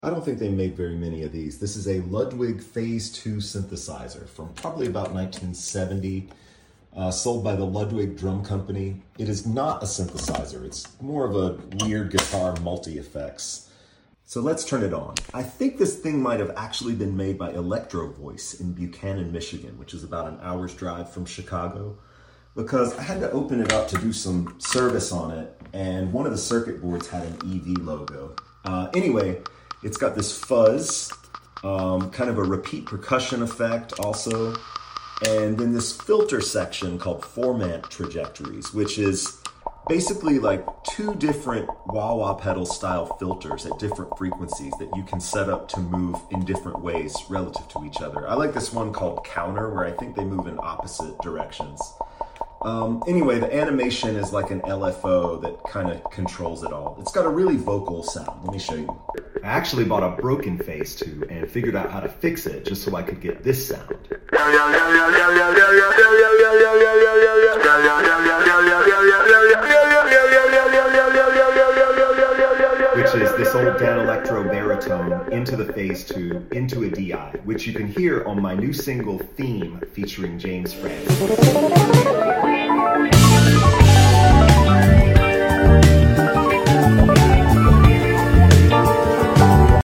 I don't think they made very many of these. This is a Ludwig Phase 2 synthesizer from probably about 1970, sold by the Ludwig Drum Company. It is not a synthesizer. It's more of a weird guitar multi-effects. So let's turn it on. I think this thing might have actually been made by Electro Voice in Buchanan, Michigan, which is about an hour's drive from Chicago, because I had to open it up to do some service on it, and one of the circuit boards had an EV logo. Anyway, it's got this fuzz, kind of a repeat percussion effect also, and then this filter section called formant trajectories, which is basically like two different wah-wah pedal style filters at different frequencies that you can set up to move in different ways relative to each other. I like this one called counter, where I think they move in opposite directions. Anyway, the animation is like an LFO that kind of controls it all. It's got a really vocal sound. Let me show you. I actually bought a broken Phase 2 and figured out how to fix it just so I could get this sound. Which is this old Danelectro baritone into the Phase 2, into a DI, which you can hear on my new single Theme featuring James Francis.